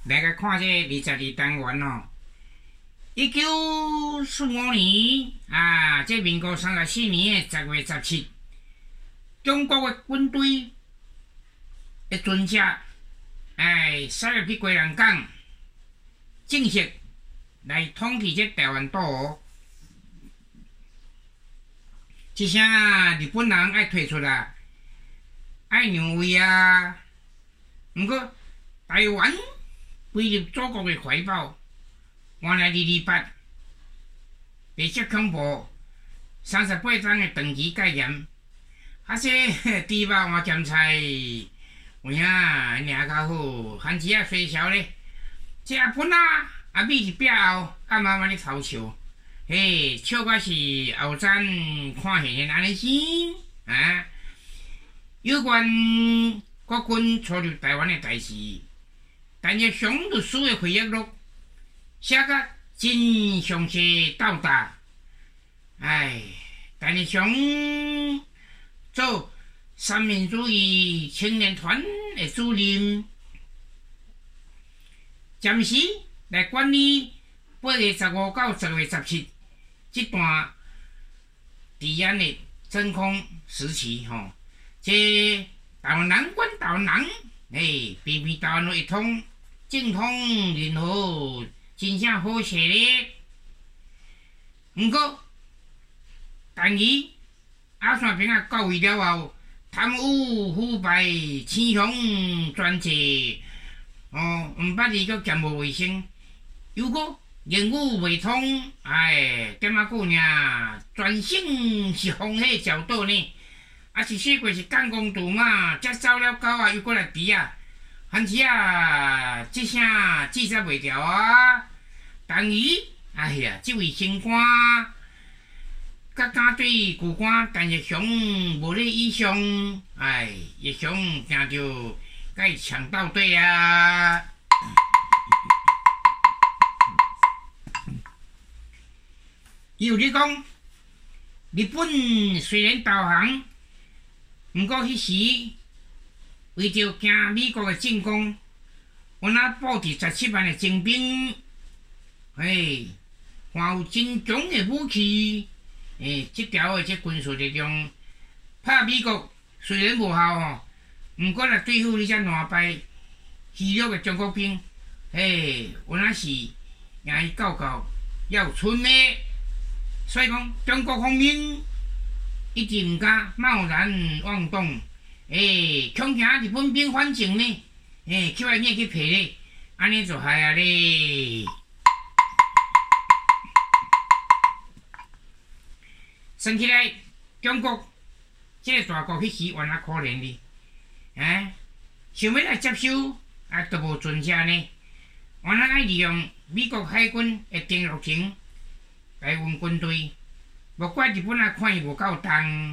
来个看这22单元哦。1945年啊，这民国34年的10月17，中国的军队的军车驶入去归仁港，正式来统治这台湾岛。一声日本人爱退出啦，爱让位啊。不过台湾归入祖国的怀抱，原来228白色恐怖38章的长期戒严，这猪肉换咸菜，有影领较好，番薯水烧咧，这阿粉阿米是壁后，慢慢咧偷笑。嘿，笑我是后站看现现安尼生啊！有关国军出入台湾的代志，陈日雄律师的回忆录写甲真详细斗大。陈日雄做三民主义青年团的主任，暂时来管理8月15到10月17。这段治安的真空时期，这台湾人管台湾人，偏偏台湾人一通政通人和，真正好势咧。不过，但伊阿山兵到位了后，贪污腐败、雌雄专制，唔捌伊个兼无卫生，如果言语未通，点仔久呢？全省是风火照倒呢，是说过是干公度嘛，才走了狗又过来猪番薯这声记载袂牢但伊，这位新官，甲敢对旧官陈日雄无咧意上，日雄惊着甲伊呛到底有咧讲，日本虽然投降，不过迄时为着惊美国的进攻，我那布置17万的精兵，还有真强的武器，这条的军事力量，拍美国虽然无效不过来对付你这烂败虚弱的中国兵，我那是赢伊够要有寸的。所以讲，中国方面一直唔敢贸然妄动，恐惊日本兵反正呢，去外面去赔咧，安尼就害咧。算起来，中国这个大国迄时原来可怜哩，想要来接收都无准车呢，原来爱利用美国海军的登陆艇。台湾军队，无怪日本看伊无够重。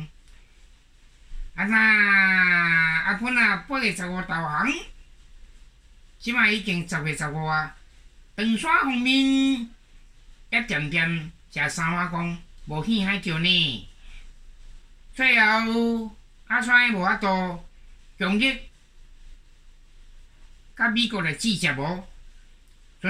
阿本8月15投降，即摆已经10月15长山方面也渐渐食三碗公，无戏海着呢。最后阿山无法度强烈甲美国来制裁无，就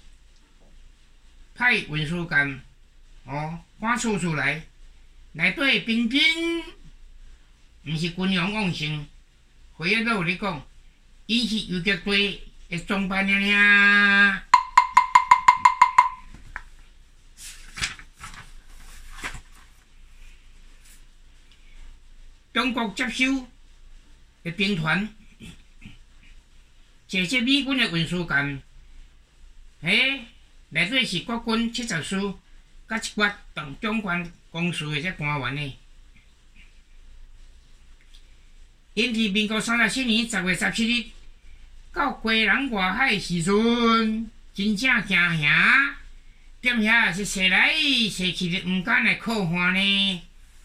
派运输舰。赶出来，内底兵兵毋是军容旺盛，回忆都有咧讲，伊是游击队的装扮尔。中国接收的兵团，这些美军的运输舰，内底是国军70师。甲一寡中关公司的这官员呢，因伫民国34年10月17日到归仁外海时阵，真正惊吓，踮遐是踅来踅去的，毋敢来靠岸呢。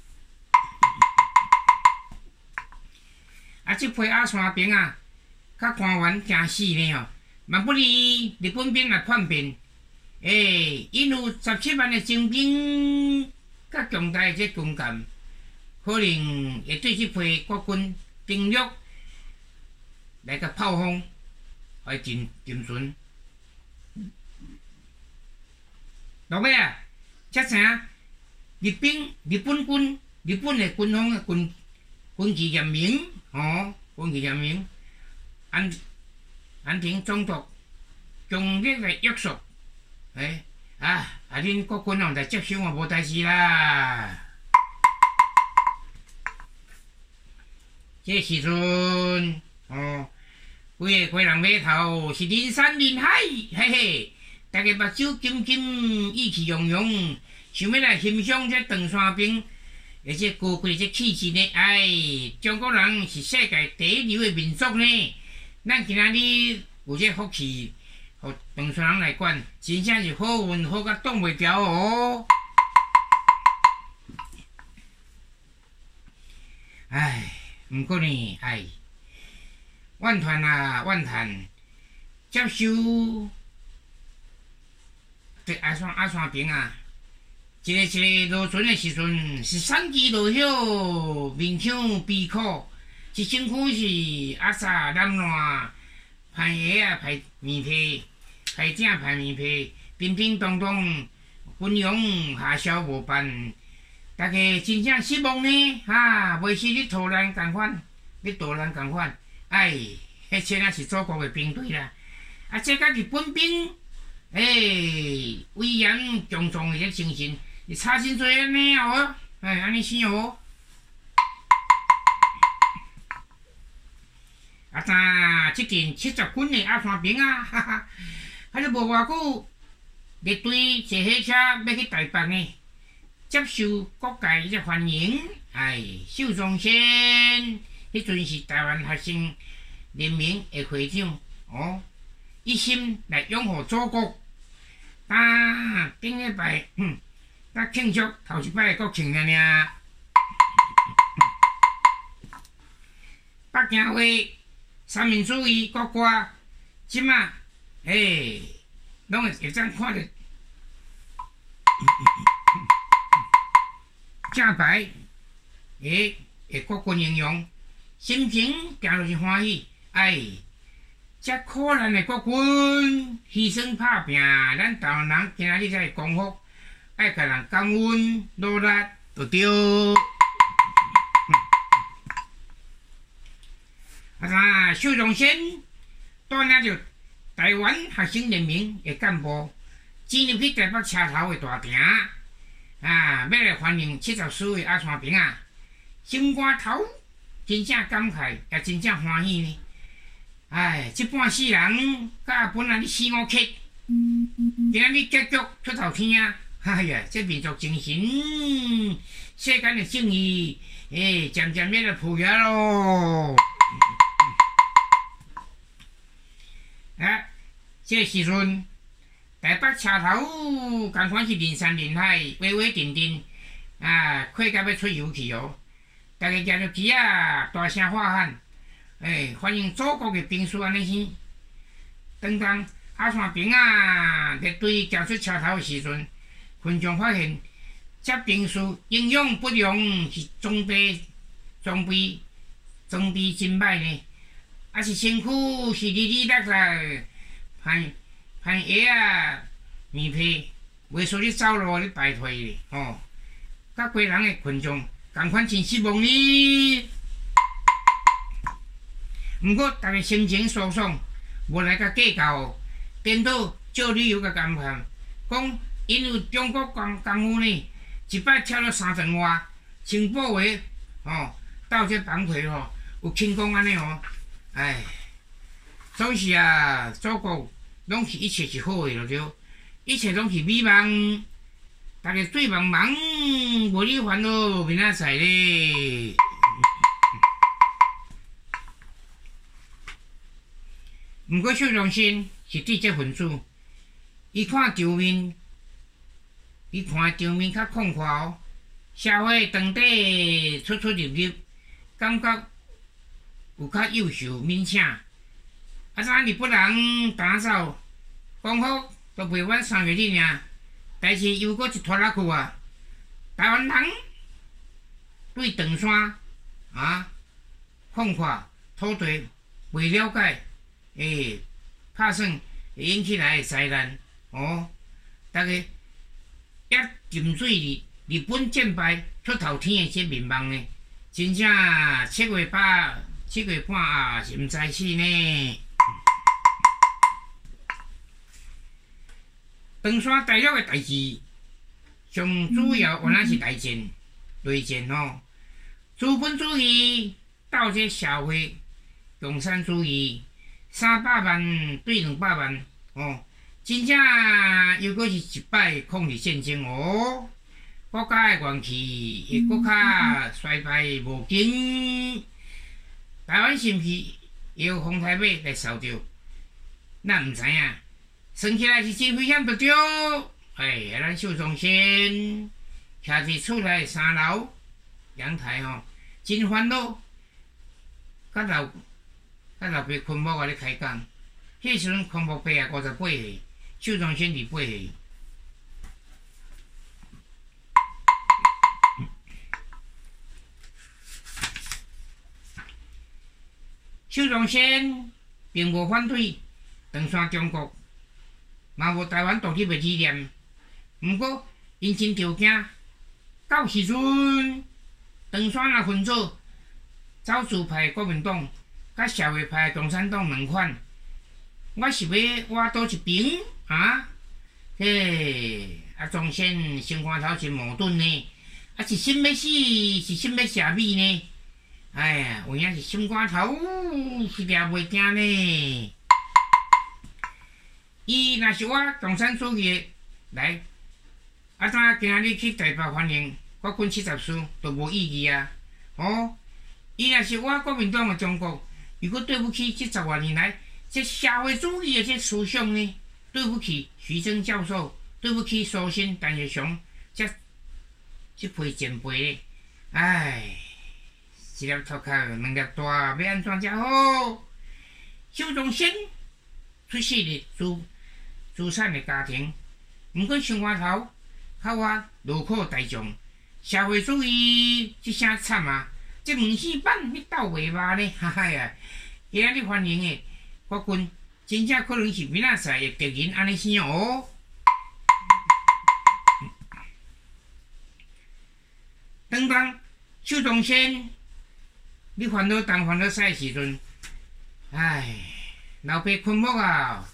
这批阿山兵甲官员惊死呢万不利日本兵来叛变。因有17万的精兵，甲强大的这军舰，可能会对这批国军兵力来个炮轰，还真顺。 落尾啊，才知影日本的军方的军旗严明，军旗严明，安廷总督强烈来约束，恁国军哦来接收我无代志啦。这时阵规个人码头是人山人海，嘿嘿，大家目睭金金，意气洋洋，想要来欣赏这长山兵，而且高贵这气质呢，中国人是世界第一流的民族呢。咱今仔日有这福气，互长山人来管，真正是好运好甲挡袂牢哦。毋过呢，怨叹接收这阿山兵啊，一个落船的时阵是山鸡落叶，面腔悲苦，一身躯是阿萨染烂，排鞋啊排棉被，排正排棉被，叮叮当当，军容下消无办。大家真正失望呢，袂是你土人共款，你大人共款，迄切啊是祖国的兵队啦，这甲日本兵，威严强壮的这精神，是差真多安尼哦，安尼生哦。即件70军的阿山兵啊，还是无偌久，列队坐火车要去台北呢。接受各界这欢迎，秀中先，迄阵是台湾学生联盟的会长，一心来拥护祖国。顶礼拜，庆祝头一摆的国庆尔。北京话、三民主义国歌，即马，拢会当看着。正牌，国军英雄，心情行就是欢喜。这可怜的国军牺牲打拼，咱台湾人今仔日才会光复，爱甲人感恩努力就对。秀荣先带领着台湾学生联盟的干部，进入去台北车头的大厅。要来欢迎74位阿山兵啊！心肝头真正感慨，也真正欢喜呢。这半世人甲本来你死我克，今仔日结局出头天啊！这民族精神，世间的正义，渐渐要来普及咯。这时阵。台北车头同款是人山人海，威威震震，快甲要出游去哦！大家举着旗啊，大声喊喊，欢迎祖国的兵士安尼生。当阿山兵啊列队行出车头的时阵，群众发现这兵士英勇不容，是装备真歹呢，是身躯是哩啦啦，攀鞋啊，棉被，袂说你走路你败退咧，甲规人的群众同款真失望呢。毋过大家心情舒爽，无来甲计较，颠倒照理由甲感叹，讲因为中国功夫呢，一摆跳了3层外，清补话到这绑腿有轻功安尼总是祖国。拢是一切是好的，对，一切拢是美梦，大家对茫茫无你烦恼，明仔载咧。毋过秀荣先是知识分子，伊看场面较宽阔社会当底出入入，感觉有较优秀勉请。日本人打扫光复都袂晚3月哩尔，但是又搁一拖拉去啊！台湾人对长山宽阔土地未了解，拍算会引起来的灾难大家也浸水日本战败出头天的这民望呢，真正7月半啊是毋知死呢。长山大陆的代志，上主要原来是内战吼，资本主义斗这社会共产主义，300万对200万哦，真正又阁是一摆抗日战争哦，国家的元气会阁较衰败无劲，台湾是毋是会有风台尾来扫着？咱毋知影，算起来是真危险着着。咱秀中先徛伫厝内3楼阳台吼，真烦恼。甲老爸昆某甲咧开讲，迄时阵昆某爸啊58岁，秀中先28岁。秀中先并无反对长山中国，嘛无台湾独立的理念。毋过因真着惊，到时阵长山若分做走资派国民党甲社会派共产党两款，我是要挖倒一边啊？中先心肝头真矛盾呢，是心要死，是心要社米呢？有影是心肝头是掠袂定呢。伊若是我共产主义来，怎今日去台北欢迎国军70师，都无意义啊！伊若是我国民党的中国，如果对不起这10万年来这社会主义的这思想呢？对不起徐峥教授，对不起苏新、陈学祥这批前辈呢？一粒头壳两粒大，要安怎才好？秀中先出世的资产的家庭，毋过想外头，较我劳苦大众，社会主义这啥惨啊！这门死板你斗袂骂呢？今仔日欢迎的国军，真正可能是明仔载的敌人安尼生哦。当秀中先，你烦恼东烦恼西的时阵，老爸困某啊！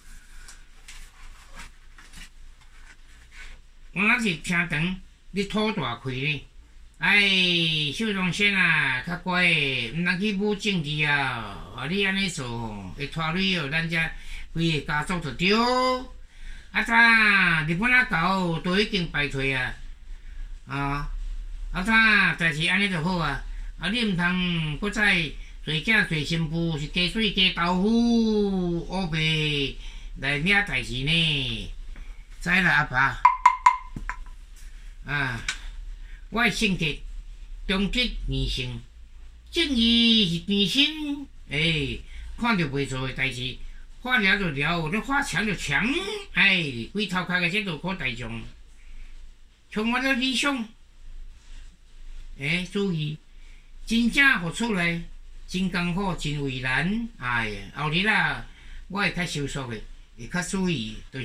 我若是听长，你吐大气呢？秀中先啊，较乖的，毋通去舞政治啊！你安尼做，会拖累哦，咱遮规个家族就对。日本狗都已经败退啊！代志安尼就好啊！你毋通搁再做囝做新妇，是加水加豆腐，乌白来领代志呢？知啦，阿爸。我的性格忠直严性，正义是甜心。看到袂做的代志，发了就了，你发强就强。规头壳的这劳苦大众，充满了理想。注意，真正付出来真艰苦，真为难。后日啊，我会较收束的，会较注意，就是。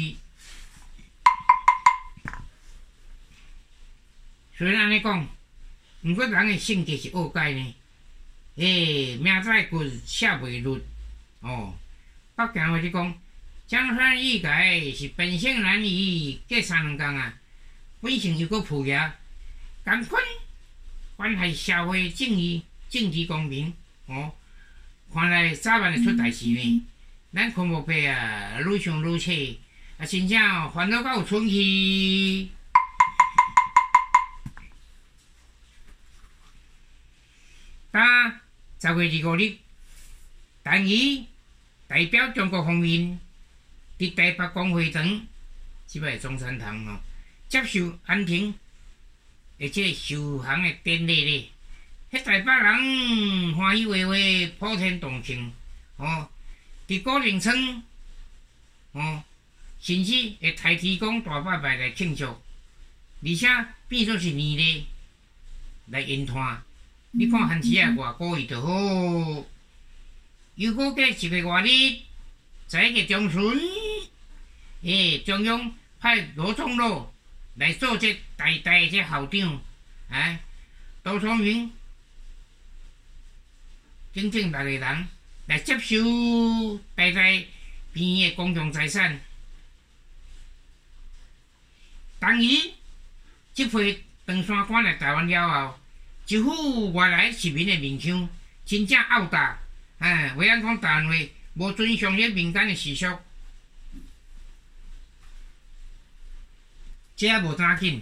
虽然安尼讲，毋过人的性格是恶改呢。明仔骨写袂入。北京话咧讲，江山易改，是本性难移。隔3两工啊，本性又搁扑爷，艰困，关系社会正义、政治公平。看来早晚会出代志呢。咱昆某伯啊，愈想愈气，真正烦恼到有春去。10月25日，陈仪代表中国方面，伫台北公会堂，即摆中山堂接受安平的这受降的典礼咧。迄台北人欢喜话话，普天同庆。伫古宁村，甚至会抬天公大拜拜来庆祝，而且变作是年例来引团。你看汉字啊，偌古意就好。又过过1月外日，11月中旬，中央派罗宗禄来做这代代这校长，哎，杜聪明整整6个人来接收代代边的公共财产。当伊这批长山赶来台湾了后，一副外来市民的面腔，真正拗打，哎，话咱讲台湾话，无遵从迄民间的习俗。这也无怎紧，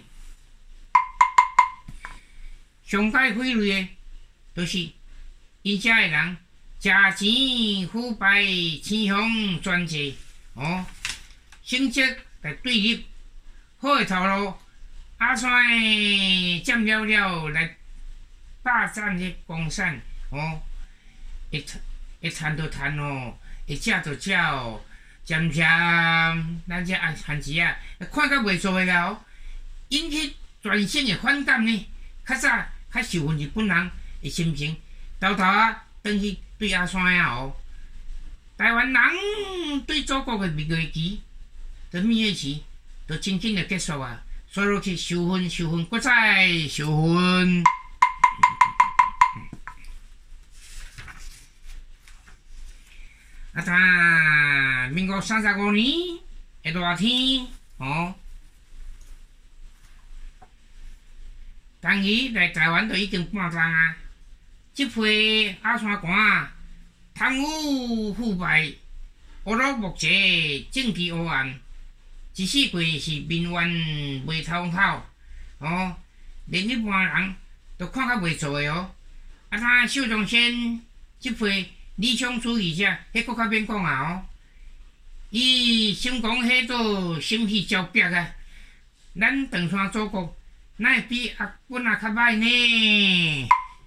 上界毁类的，就是因遮的人食钱腐败、青红专制，哦，性质来对立，好的头路，阿山占了来霸占迄公产，哦，会贪就贪哦，会食就食哦。渐渐，咱这汉子啊，看甲袂错的后，引起全省的反感呢。较早较受份日本人的心情，偷偷啊，转去对阿山啊哦。台湾人对祖国的蜜月期，蜜月期，就真紧就结束啊。所以落去受份，搁再受份。啊！他民国35年的热天，哦，当伊来台湾就已经半年啊。这批阿山官啊，贪污腐败、乌鲁木齐政治黑暗，一世过是民怨未通透，哦，连一般人都看甲袂错的哦。啊！他秀中先这批。理想主义者，迄搁较免讲啊哦！伊心讲迄个心气招逼啊，咱长山祖国哪会比阿本较歹呢？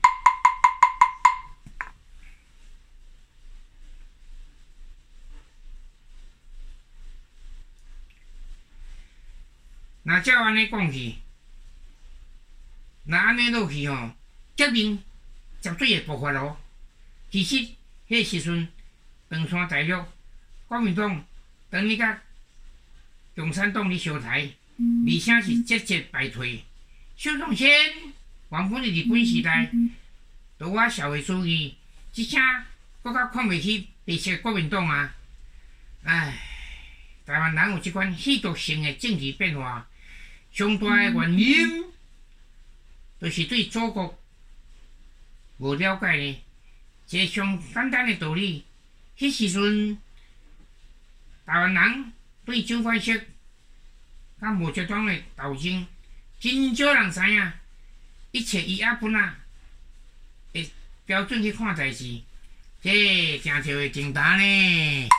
那照安尼讲去，那安尼落去吼，革命绝对会爆发咯。其实。迄时阵，长山大陆国民党当你甲共产党咧相台，而且是节节败退。秀中先原本的日本时代，就我社会主义，即请搁较看袂起白色国民党啊！唉，台湾人有即款戏剧性的政治变化，上大的原因，就是对祖国无了解呢。一个上简单的道理，迄时阵台湾人对蒋介石甲毛泽东的斗争，真少人知影，一切以阿本啊的标准去看代志，这真少会争答呢。